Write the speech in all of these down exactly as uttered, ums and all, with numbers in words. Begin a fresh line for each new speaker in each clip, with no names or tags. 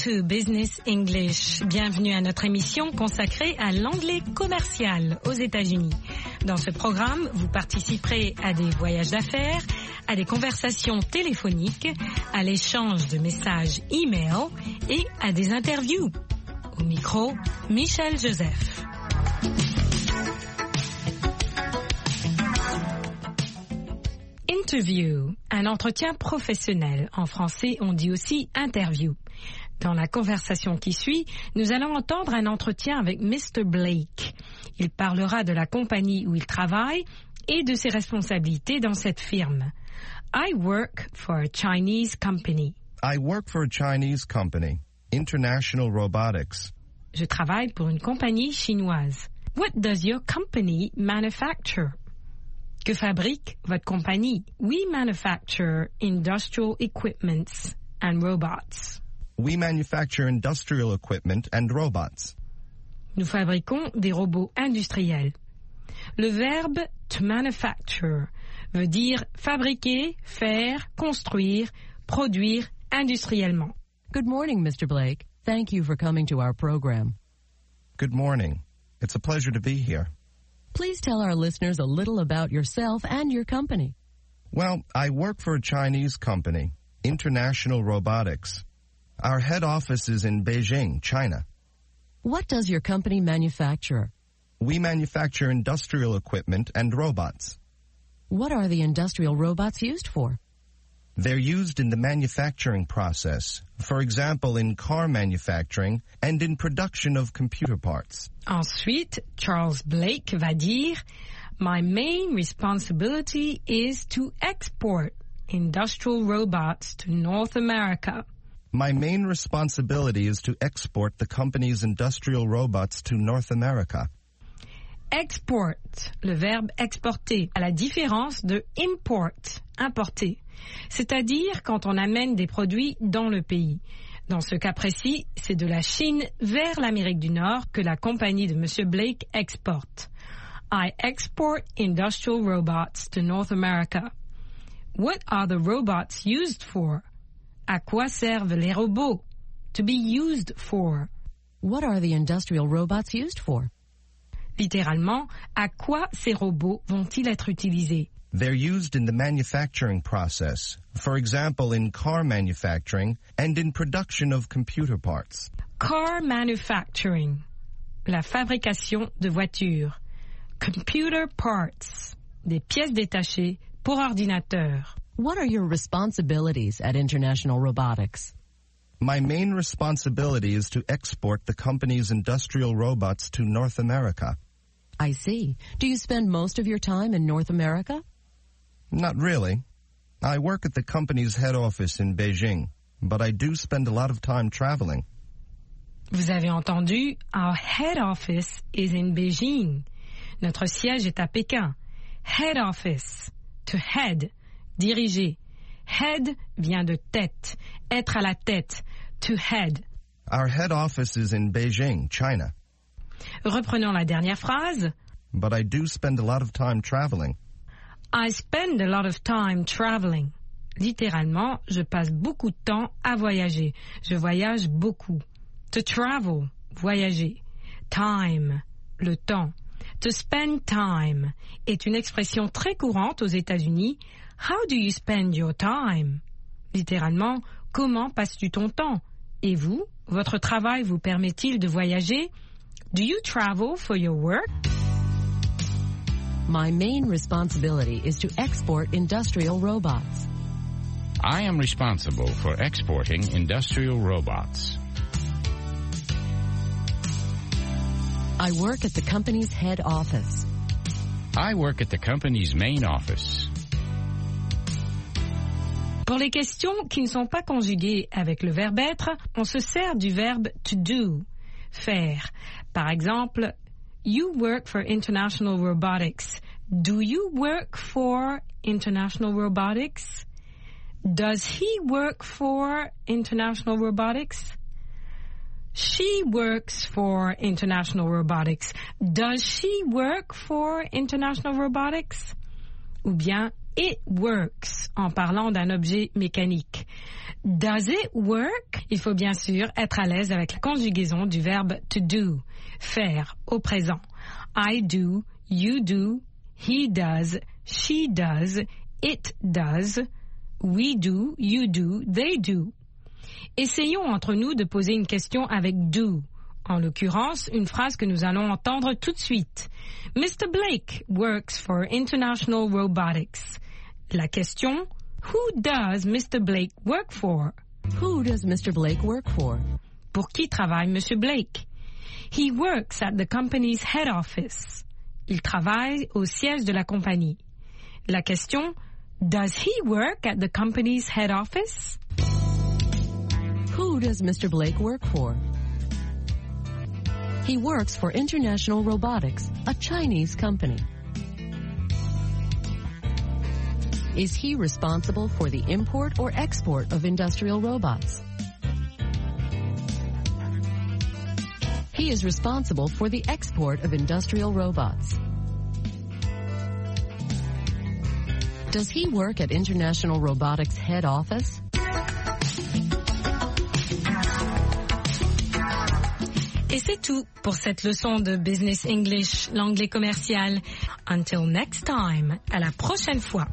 to Business English. Bienvenue à notre émission consacrée à l'anglais commercial aux États-Unis. Dans ce programme, vous participerez à des voyages d'affaires, à des conversations téléphoniques, à l'échange de messages e-mail et à des interviews. Au micro, Michel Joseph. Interview, un entretien professionnel. En français, on dit aussi interview. Dans la conversation qui suit, nous allons entendre un entretien avec mister Blake. Il parlera de la compagnie où il travaille et de ses responsabilités dans cette firme. I work for a Chinese company.
I work for a Chinese company, International Robotics.
Je travaille pour une compagnie chinoise. What does your company manufacture? Que fabrique votre compagnie? We manufacture industrial equipments and robots.
We manufacture industrial equipment and robots.
Nous fabriquons des robots industriels. Le verbe to manufacture veut dire fabriquer, faire, construire, produire industriellement.
Good morning, mister Blake. Thank you for coming to our program.
Good morning. It's a pleasure to be here.
Please tell our listeners a little about yourself and your company.
Well, I work for a Chinese company, International Robotics. Our head office is in Beijing, China.
What does your company manufacture?
We manufacture industrial equipment and robots.
What are the industrial robots used for?
They're used in the manufacturing process, for example, in car manufacturing and in production of computer parts.
Ensuite, Charles Blake va dire, My main responsibility is to export industrial robots to North America.
My main responsibility is to export the company's industrial robots to North America.
Export, le verbe exporter, à la différence de import, importer. C'est-à-dire quand on amène des produits dans le pays. Dans ce cas précis, c'est de la Chine vers l'Amérique du Nord que la compagnie de monsieur Blake exporte. I export industrial robots to North America. What are the robots used for? À quoi servent les robots? To be used for.
What are the industrial robots used for?
Littéralement, à quoi ces robots vont-ils être utilisés?
They're used in the manufacturing process, for example, in car manufacturing and in production of computer parts.
Car manufacturing, la fabrication de voitures. Computer parts, des pièces détachées pour ordinateur.
What are your responsibilities at International Robotics?
My main responsibility is to export the company's industrial robots to North America.
I see. Do you spend most of your time in North America?
Not really. I work at the company's head office in Beijing, but I do spend a lot of time traveling.
Vous avez entendu, our head office is in Beijing. Notre siège est à Pékin. Head office, to head, diriger. Head vient de tête, être à la tête, to head.
Our head office is in Beijing, China.
Reprenons la dernière phrase.
But I do spend a lot of time traveling.
I spend a lot of time traveling. Littéralement, je passe beaucoup de temps à voyager. Je voyage beaucoup. To travel, voyager. Time, le temps. To spend time est une expression très courante aux États-Unis. How do you spend your time? Littéralement, comment passes-tu ton temps? Et vous, votre travail vous permet-il de voyager? Do you travel for your work?
My main responsibility is to export industrial robots.
I am responsible for exporting industrial robots.
I work at the company's head office.
I work at the company's main office.
Pour les questions qui ne sont pas conjuguées avec le verbe être, on se sert du verbe to do, faire. Par exemple, you work for International Robotics. Do you work for International Robotics? Does he work for International Robotics? She works for International Robotics. Does she work for International Robotics? Ou bien it works en parlant d'un objet mécanique. Does it work? Il faut bien sûr être à l'aise avec la conjugaison du verbe to do, faire au présent. I do, you do, he does, she does, it does, we do, you do, they do. Essayons entre nous de poser une question avec do. En l'occurrence, une phrase que nous allons entendre tout de suite. Mister Blake works for International Robotics. La question, who does Mister Blake work for?
Who does Mister Blake work for?
Pour qui travaille Monsieur Blake? He works at the company's head office. Il travaille au siège de la compagnie. La question, does he work at the company's head office?
Who does Mister Blake work for? He works for International Robotics, a Chinese company. Is he responsible for the import or export of industrial robots? He is responsible for the export of industrial robots. Does he work at International Robotics head office?
Et c'est tout pour cette leçon de Business English, l'anglais commercial. Until next time, à la prochaine fois.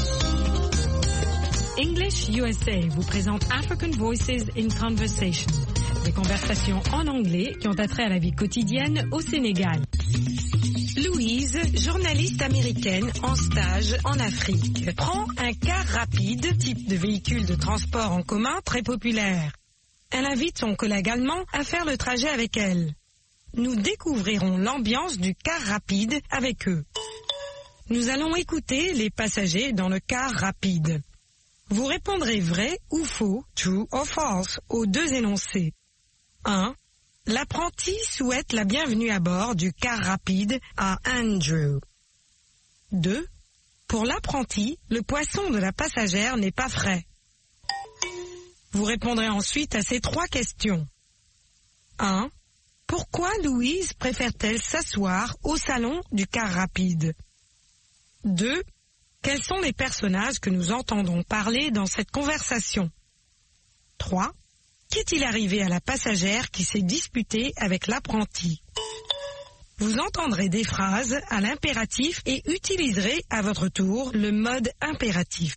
English U S A vous présente African Voices in Conversation, des conversations en anglais qui ont attrait à la vie quotidienne au Sénégal. Louise, journaliste américaine en stage en Afrique, prend un car rapide, type de véhicule de transport en commun très populaire. Elle invite son collègue allemand à faire le trajet avec elle. Nous découvrirons l'ambiance du car rapide avec eux. Nous allons écouter les passagers dans le car rapide. Vous répondrez vrai ou faux, true or false, aux deux énoncés. un. L'apprenti souhaite la bienvenue à bord du car rapide à Andrew. deux. Pour l'apprenti, le poisson de la passagère n'est pas frais. Vous répondrez ensuite à ces trois questions. un. Pourquoi Louise préfère-t-elle s'asseoir au salon du car rapide? deux. Quels sont les personnages que nous entendons parler dans cette conversation? trois. Qu'est-il arrivé à la passagère qui s'est disputée avec l'apprenti? Vous entendrez des phrases à l'impératif et utiliserez à votre tour le mode impératif.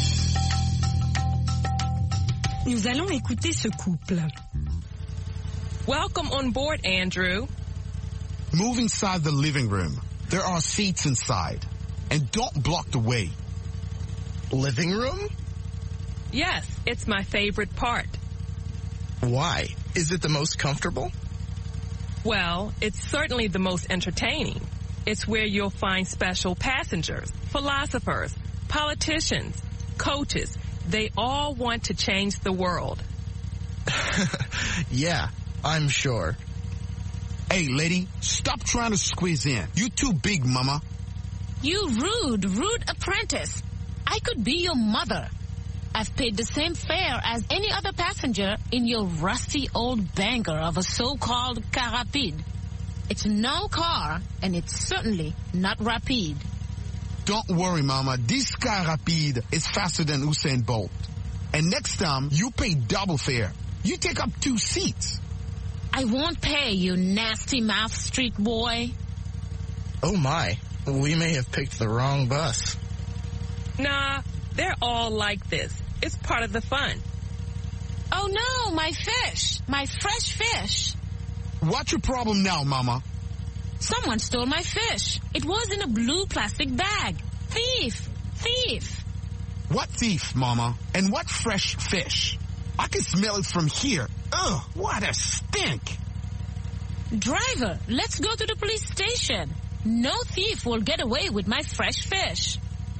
Nous allons écouter ce couple.
Welcome on board, Andrew.
Move inside the living room. There are seats inside. And don't block the way.
Living room?
Yes, it's my favorite part.
Why? Is it the most comfortable?
Well, it's certainly the most entertaining. It's where you'll find special passengers, philosophers, politicians, coaches. They all want to change the world.
Yeah, I'm sure.
Hey, lady, stop trying to squeeze in. You too big, mama.
You rude, rude apprentice. I could be your mother. I've paid the same fare as any other passenger in your rusty old banger of a so-called car rapide. It's no car, and it's certainly not rapide.
Don't worry, mama. This car rapide is faster than Usain Bolt. And next time, you pay double fare. You take up two seats.
I won't pay, you nasty mouth street boy.
Oh my, we may have picked the wrong bus.
Nah, they're all like this. It's part of the fun.
Oh no, my fish, my fresh fish.
What's your problem now, mama?
Someone stole my fish. It was in a blue plastic bag. Thief, thief.
What thief, mama? And what fresh fish? I can smell it from here. Ugh, what a stink.
Driver, let's go to the police station. No thief will get away with my fresh fish.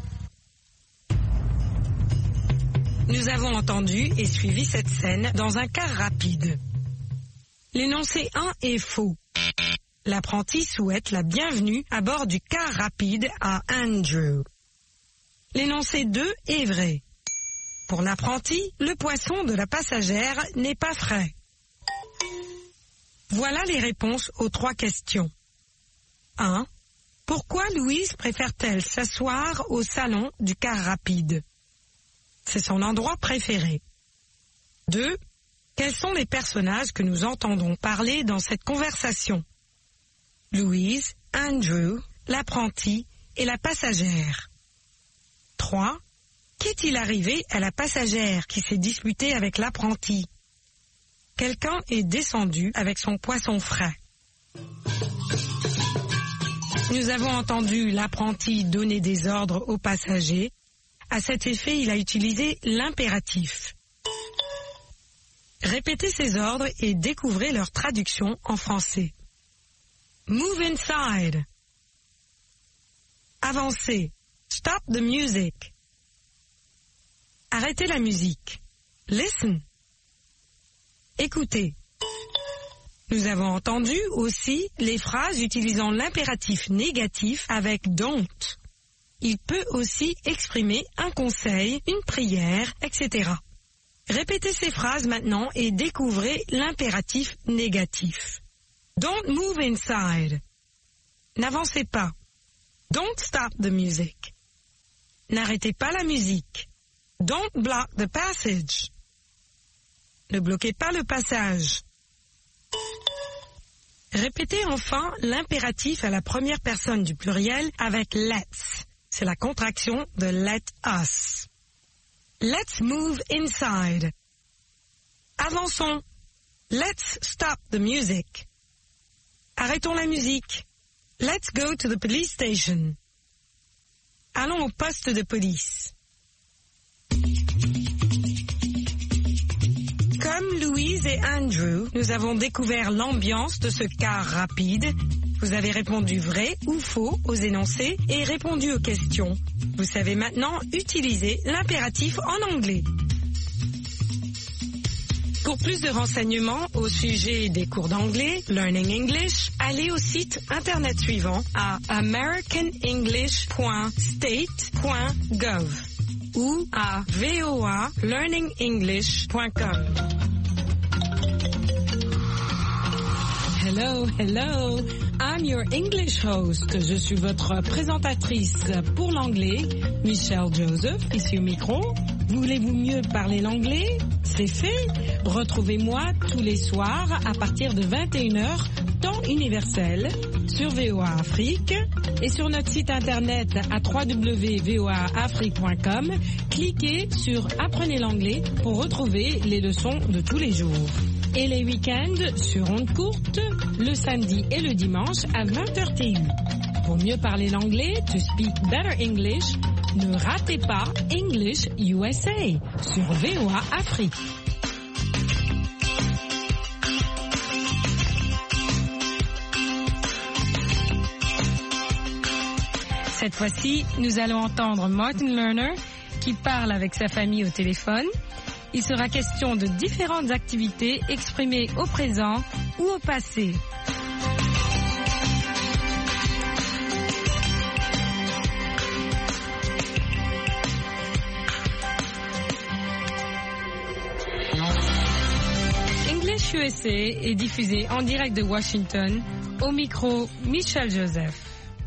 Nous avons entendu et suivi cette scène dans un car rapide. L'énoncé un est faux. L'apprenti souhaite la bienvenue à bord du car rapide à Andrew. L'énoncé deux est vrai. Pour l'apprenti, le poisson de la passagère n'est pas frais. Voilà les réponses aux trois questions. un. Pourquoi Louise préfère-t-elle s'asseoir au salon du car rapide? c'est son endroit préféré. deux. Quels sont les personnages que nous entendons parler dans cette conversation? Louise, Andrew, l'apprenti et la passagère. trois. Qu'est-il arrivé à la passagère qui s'est disputée avec l'apprenti? Quelqu'un est descendu avec son poisson frais. Nous avons entendu l'apprenti donner des ordres aux passagers. À cet effet, il a utilisé l'impératif. Répétez ces ordres et découvrez leur traduction en français. Move inside. Avancez. Stop the music. Arrêtez la musique. Listen. Écoutez. Nous avons entendu aussi les phrases utilisant l'impératif négatif avec don't. Il peut aussi exprimer un conseil, une prière, et cetera. Répétez ces phrases maintenant et découvrez l'impératif négatif. Don't move inside. N'avancez pas. Don't stop the music. N'arrêtez pas la musique. Don't block the passage. Ne bloquez pas le passage. Répétez enfin l'impératif à la première personne du pluriel avec let's. C'est la contraction de let us. Let's move inside. Avançons. Let's stop the music. Arrêtons la musique. Let's go to the police station. Allons au poste de police. Comme Louise et Andrew, nous avons découvert l'ambiance de ce car rapide. Vous avez répondu vrai ou faux aux énoncés et répondu aux questions. Vous savez maintenant utiliser l'impératif en anglais. Pour plus de renseignements au sujet des cours d'anglais, Learning English, allez au site internet suivant à american english point state point gov ou à v o a learning english point com.
Hello, hello. I'm your English host. Je suis votre présentatrice pour l'anglais, Michelle Joseph, ici au micro. Voulez-vous mieux parler l'anglais? C'est fait. Retrouvez-moi tous les soirs à partir de vingt et une heures, temps universel, sur V O A Afrique et sur notre site internet à w w w point v o a afrique point com. Cliquez sur Apprenez l'anglais pour retrouver les leçons de tous les jours. Et les week-ends sur ondes courtes, le samedi et le dimanche à vingt heures T U. Pour mieux parler l'anglais, to speak better English, ne ratez pas English U S A sur V O A Afrique.
Cette fois-ci, nous allons entendre Martin Lerner qui parle avec sa famille au téléphone. Il sera question de différentes activités exprimées au présent ou au passé. English U S A est diffusé en direct de Washington. Au micro, Michelle Joseph.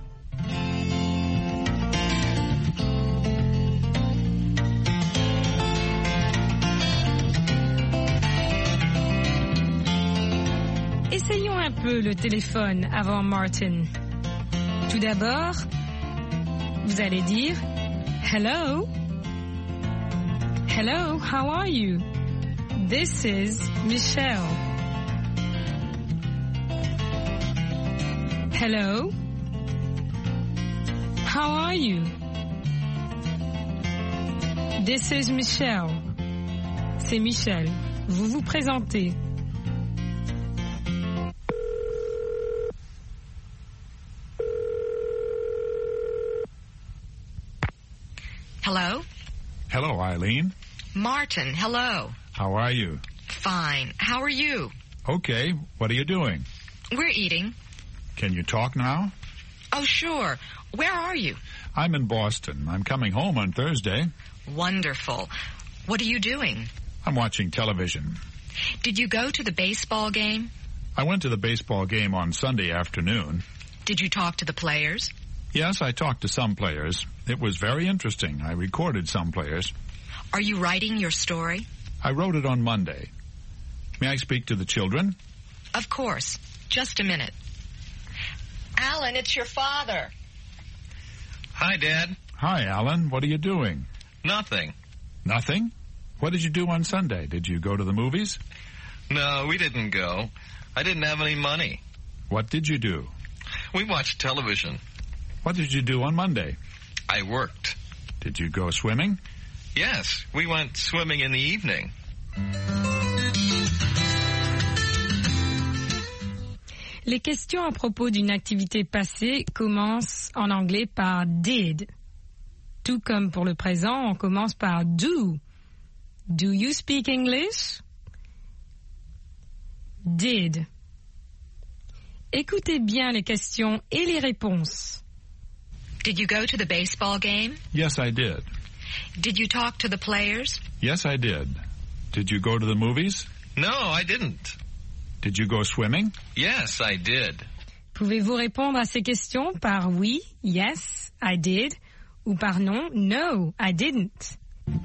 Essayons un peu le téléphone avant Martin. Tout d'abord, vous allez dire Hello. Hello, how are you? This is Michelle. Hello. How are you? This is Michelle. C'est Michelle. Vous vous présentez.
Hello?
Hello, Eileen.
Martin, hello.
How are you?
Fine. How are you?
Okay. What are you doing?
We're eating.
Can you talk now?
Oh, sure. Where are you?
I'm in Boston. I'm coming home on Thursday.
Wonderful. What are you doing?
I'm watching television.
Did you go to the baseball game?
I went to the baseball game on Sunday afternoon.
Did you talk to the players?
Yes, I talked to some players. It was very interesting. I recorded some players.
Are you writing your story?
I wrote it on Monday. May I speak to the children?
Of course. Just a minute. Alan, it's your father.
Hi, Dad.
Hi, Alan. What are you doing?
Nothing.
Nothing? What did you do on Sunday? Did you go to the movies?
No, we didn't go. I didn't have any money.
What did you do?
We watched television.
What did you do on Monday?
I worked.
Did you go swimming?
Yes, we went swimming in the evening.
Les questions à propos d'une activité passée commencent en anglais par did. Tout comme pour le présent, on commence par do. Do you speak English? Did. Écoutez bien les questions et les réponses.
Did you go to the baseball game?
Yes, I did.
Did you talk to the players?
Yes, I did. Did you go to the movies?
No, I didn't.
Did you go swimming?
Yes, I did.
Pouvez-vous répondre à ces questions par oui, yes, I did, ou par non, no, I didn't?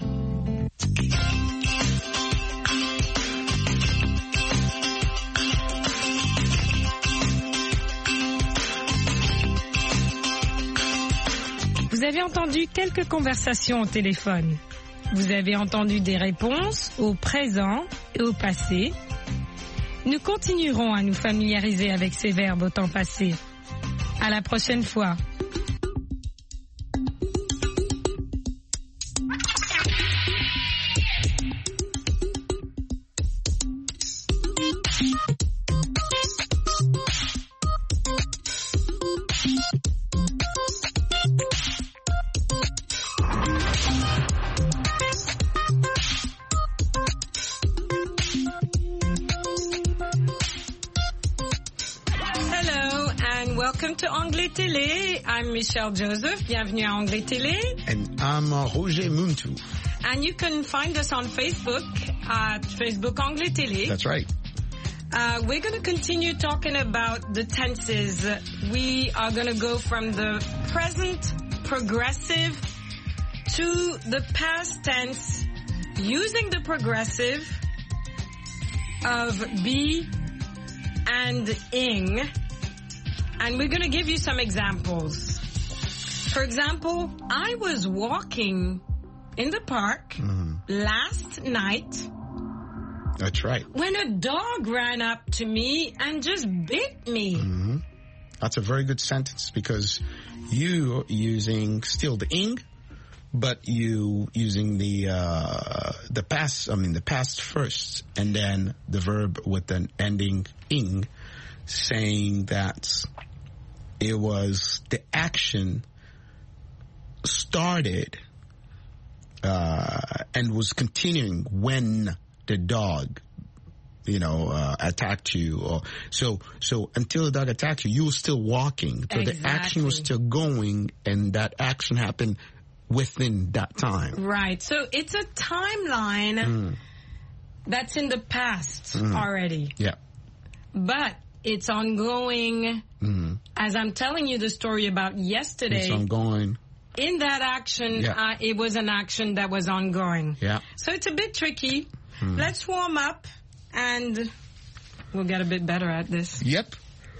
Vous avez entendu quelques conversations au téléphone. Vous avez entendu des réponses au présent et au passé. Nous continuerons à nous familiariser avec ces verbes au temps passé. À la prochaine fois. Welcome to Anglais Télé. I'm Michelle Joseph. Bienvenue à Anglais Télé.
And I'm uh, Roger Muntu.
And you can find us on Facebook at Facebook Anglais Télé.
That's right.
Uh, we're going to continue talking about the tenses. We are going to go from the present progressive to the past tense using the progressive of be and ing. And we're going to give you some examples. For example, I was walking in the park mm-hmm. last night.
That's right.
When a dog ran up to me and just bit me.
Mm-hmm. That's a very good sentence because you using still the ing, but you using the uh, the past. I mean the past first, and then the verb with an ending ing, saying that it was the action started uh, and was continuing when the dog, you know, uh, attacked you. Or so so until the dog attacked you, you were still walking. So
exactly.
The action was still going, and that action happened within that time.
Right. So it's a timeline mm. that's in the past mm. already.
Yeah.
But it's ongoing.
Mm-hmm.
As I'm telling you the story about yesterday.
It's ongoing.
In that action,
yeah.
uh, it was an action that was ongoing.
Yeah.
So it's a bit tricky.
Mm.
Let's warm up and we'll get a bit better at this.
Yep.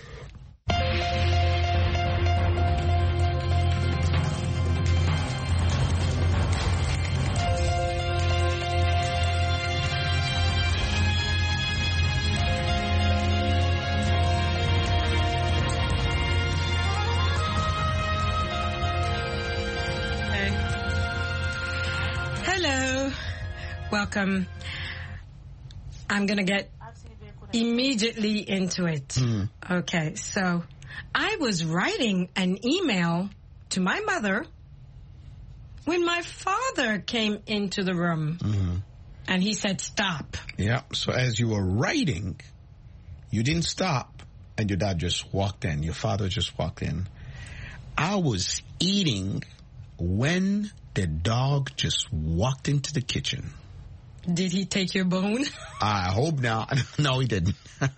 Welcome. I'm going to get immediately into it.
Mm.
Okay, so I was writing an email to my mother when my father came into the room.
Mm-hmm.
And he said, stop.
Yeah, so as you were writing, you didn't stop, and your dad just walked in. Your father just walked in. I was eating when the dog just walked into the kitchen.
Did he take your bone?
I hope not. No, he didn't.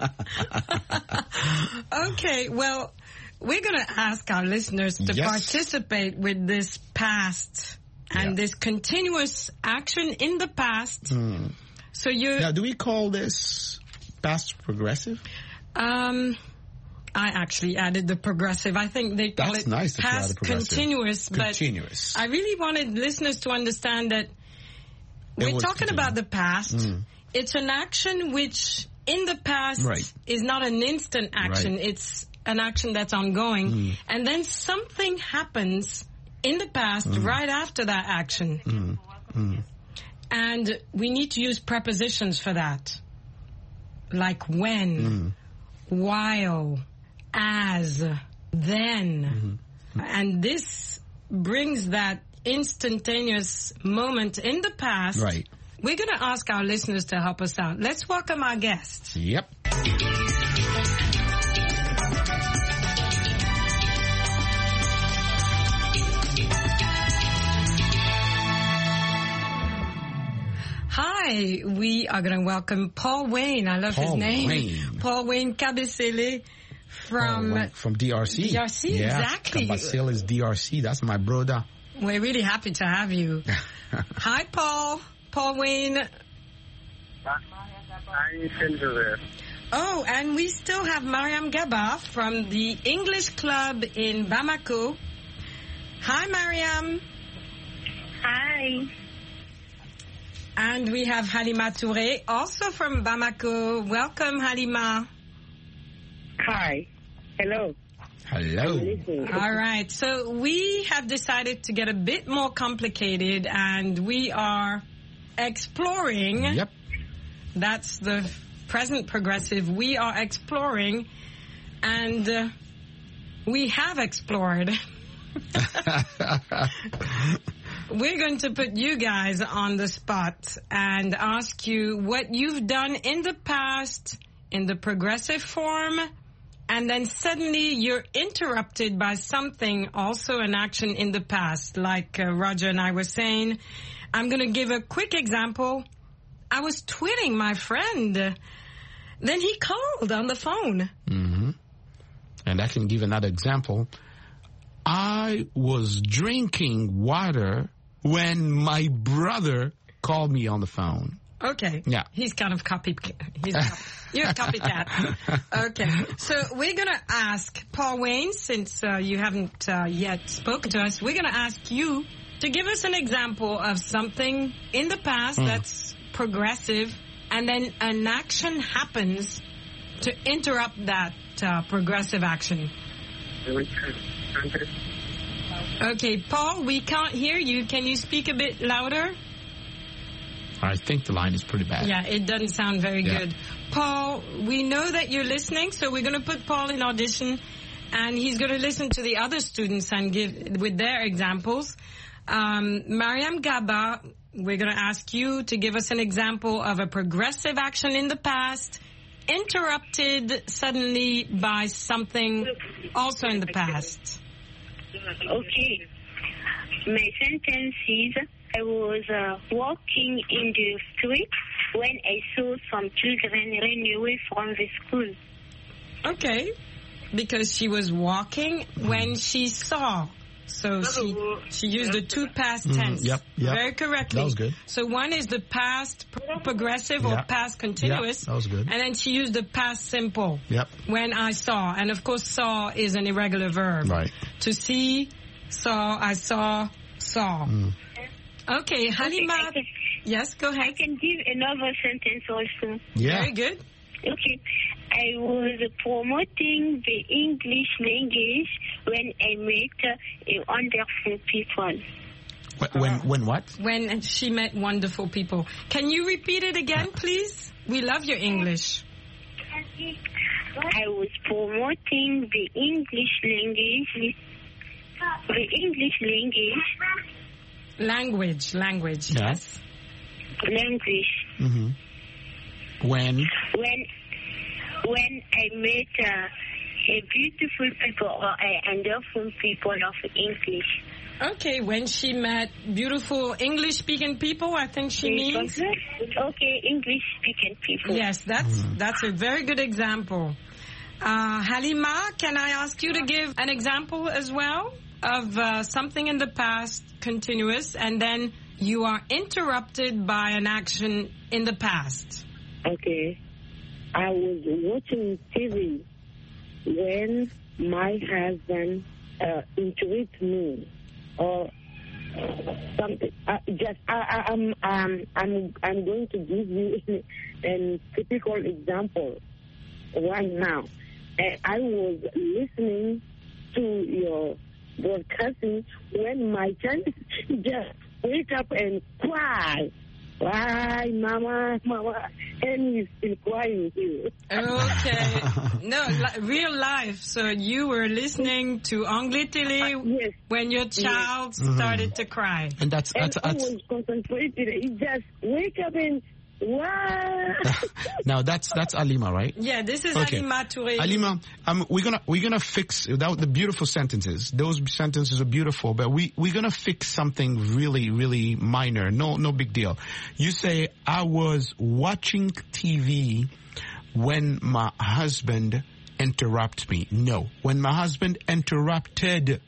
Okay, well, we're going to ask our listeners to
yes.
participate with this past and
Yeah.
this continuous action in the past.
Mm.
So you
Now, do we call this past progressive?
Um, I actually added the progressive. I think they call
That's
it
nice that you
past
added progressive.
continuous.
Continuous.
But I really wanted listeners to understand that we're
was
talking
continuous.
about the past.
Mm.
It's an action which, in the past,
Right.
is not an instant action.
Right.
It's an action that's ongoing.
Mm.
And then something happens in the past
Mm.
right after that action.
Mm. Mm.
And we need to use prepositions for that. Like when,
Mm.
while, as, then.
Mm-hmm.
And this brings that instantaneous moment in the past.
Right.
We're going to ask our listeners to help us out. Let's welcome our guests.
Yep.
Hi, we are going to welcome Paul Wayne. I love
Paul
his name.
Wayne.
Paul Wayne Kabesele from...
Oh, well, from D R C.
D R C,
yeah.
exactly.
Kabasele is D R C. That's my brother.
We're really happy to have you. Hi, Paul. Paul Wayne. Oh, and we still have Mariam Gaba from the English Club in Bamako. Hi, Mariam.
Hi.
And we have Halima Touré, also from Bamako. Welcome, Halima.
Hi. Hello.
Hello.
All right. So we have decided to get a bit more complicated, and we are exploring.
Yep.
That's the present progressive. We are exploring, and uh, we have explored. We're going to put you guys on the spot and ask you what you've done in the past in the progressive form, and then suddenly you're interrupted by something, also an action in the past, like uh, Roger and I were saying. I'm going to give a quick example. I was tweeting my friend. Then he called on the phone.
Mm-hmm. And I can give another example. I was drinking water when my brother called me on the phone.
Okay.
Yeah.
He's kind of copy. He's a, you're a copycat. Okay. So we're going to ask Paul Wayne, since uh, you haven't uh, yet spoken to us, we're going to ask you to give us an example of something in the past mm. that's progressive, and then an action happens to interrupt that uh, progressive action. Okay, Paul, we can't hear you. Can you speak a bit louder?
I think the line is pretty bad.
Yeah, it doesn't sound very
yeah.
good. Paul, we know that you're listening, so we're going to put Paul in audition, and he's going to listen to the other students and give with their examples. Um, Mariam Gaba, we're going to ask you to give us an example of a progressive action in the past, interrupted suddenly by something also in the past.
Okay. My sentence is, I was uh, walking in the street when I saw some children run away from the school.
Okay. Because she was walking when she saw. So she she used the two past tense.
Mm, yep, yep.
Very correctly.
That was good.
So one is the past progressive or
yep.
past continuous.
Yep, that was good.
And then she used the past simple.
Yep.
When I saw. And of course saw is an irregular verb.
Right.
To see, saw, I saw, saw. Mm. Okay, Halima.
Okay, can,
yes, go ahead.
I can give another sentence also.
Yeah.
Very good.
Okay. I was promoting the English language when I met uh, wonderful people.
When, when what?
When she met wonderful people. Can you repeat it again, please? We love your English.
I was promoting the English language. The English language.
Language, language,
yeah.
yes.
Language.
Mm-hmm. When?
When, when I met uh, a beautiful people or a wonderful people of English.
Okay, when she met beautiful English-speaking people, I think she means.
Okay, English-speaking people.
Yes, that's mm. that's a very good example. Uh, Halima, can I ask you to give an example as well? of uh, something in the past, continuous, and then you are interrupted by an action in the past.
Okay. I was watching T V when my husband uh, interrupted me, or something. Uh, just I, I, I'm um, I'm I'm going to give you a typical example right now. Uh, I was listening to your broadcasting when my child just wake up and cry. Why, mama, mama, and he's still crying too.
Okay. No, li- real life. So you were listening to Anglais Télé uh, yes. when your child yes. started mm-hmm. to cry.
And that's, that's,
and
that's...
I was concentrated. He just wake up and wow.
Now that's that's Alima, right?
Yeah, this is
okay.
Alima Touré.
Alima, um, we're gonna we're gonna fix without the beautiful sentences. Those sentences are beautiful, but we we're gonna fix something really really minor. No no big deal. You say I was watching T V when my husband interrupted me. No, when my husband interrupted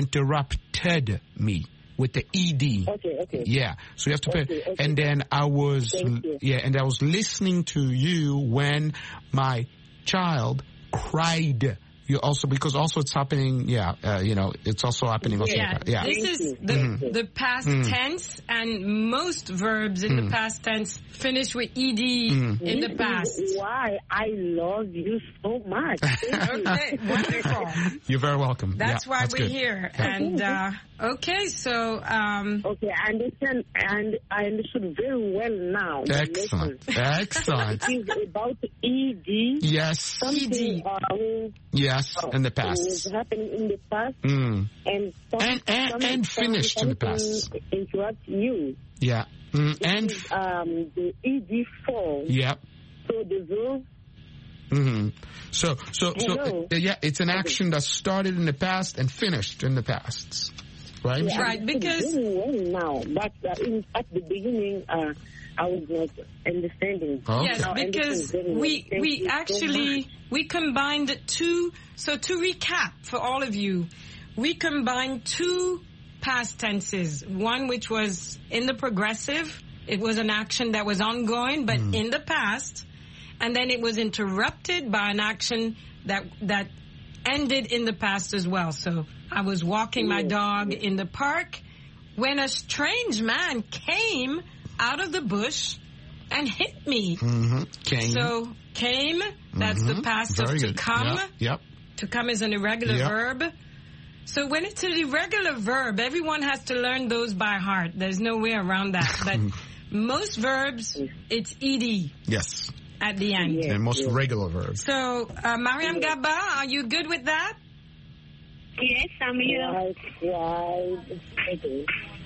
interrupted me. With the E D.
Okay, okay.
Yeah. So you have to pay.
Okay, okay.
And then I was, yeah, and I was listening to you when my child cried. You also, because also it's happening, yeah, uh, you know, it's also happening. Also,
yeah,
yeah.
This is the, mm-hmm. the past mm. tense, and most verbs in mm. the past tense finish with ed mm. in the past.
This is why I love you so much.
Okay, wonderful.
You're very welcome.
That's
yeah,
why
that's
we're
good.
here. And uh, okay, so um,
okay, I understand, and I understood very well now.
Excellent, excellent.
It's about ed.
Yes,
something,
ed.
Um,
yes,
oh,
in the past.
It was happening in the past,
mm.
and some,
and and,
some,
and finished in the past.
Interrupt you.
Yeah, mm. and
is, um, the ed form.
Yeah.
So the verb.
Mm-hmm. So, so, so, uh, yeah, it's an action that started in the past and finished in the past, right?
Yeah,
right, because
well now, but uh, in, at the beginning, uh, I was not understanding.
Okay.
Yes, because we well. we actually so we combined two. So to recap for all of you, we combined two past tenses. One which was in the progressive. It was an action that was ongoing, but mm. in the past. And then it was interrupted by an action that that ended in the past as well. So I was walking my dog in the park when a strange man came out of the bush and hit me.
Mm-hmm. Came.
So came, that's mm-hmm. the past
Very
of to
good.
come.
Yep. yep.
To come is an irregular yep. verb. So when it's an irregular verb, everyone has to learn those by heart. There's no way around that. But most verbs, it's ed.
Yes.
At the end.
And most
yes.
regular verbs.
So, uh, Mariam Gaba, are you good with that?
Yes, I'm here. Right, right. Okay.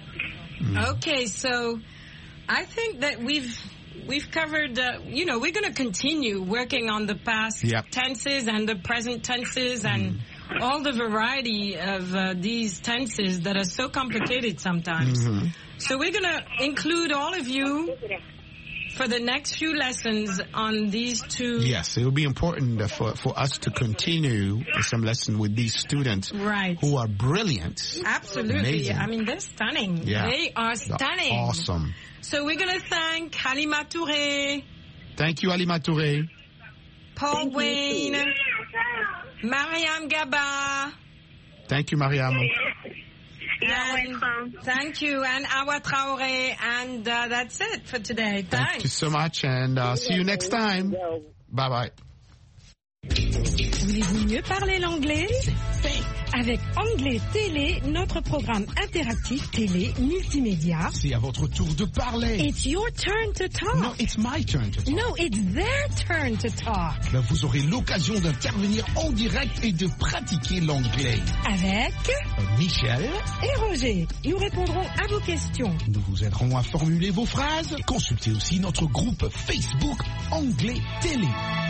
Mm. Okay, so I think that we've we've covered, uh, you know, we're going to continue working on the past
yep.
tenses and the present tenses mm. and all the variety of uh, these tenses that are so complicated sometimes.
Mm-hmm.
So we're going to include all of you for the next few lessons on these two.
Yes, it will be important for, for us to continue some lesson with these students
right.
who are brilliant.
Absolutely.
Amazing.
I mean, they're stunning.
Yeah.
They are stunning.
They're awesome.
So we're going to thank Alima Touré.
Thank you, Alima Touré.
Paul
thank
Wayne.
You.
Mariam Gaba.
Thank you, Mariam.
You're welcome.
Thank you, and Awa Traoré, and uh, that's it for today. Thanks.
Thank you so much, and uh, see you next time. Bye bye.
Voulez-vous mieux parler l'anglais? Avec Anglais Télé, notre programme interactif télé multimédia.
C'est à votre tour de parler.
It's your turn to talk.
No, it's my turn to talk.
No, it's their turn to talk.
Ben, vous aurez l'occasion d'intervenir en direct et de pratiquer l'anglais.
Avec
Michel
et Roger. Nous répondrons à vos questions.
Nous vous aiderons à formuler vos phrases. Consultez aussi notre groupe Facebook Anglais Télé.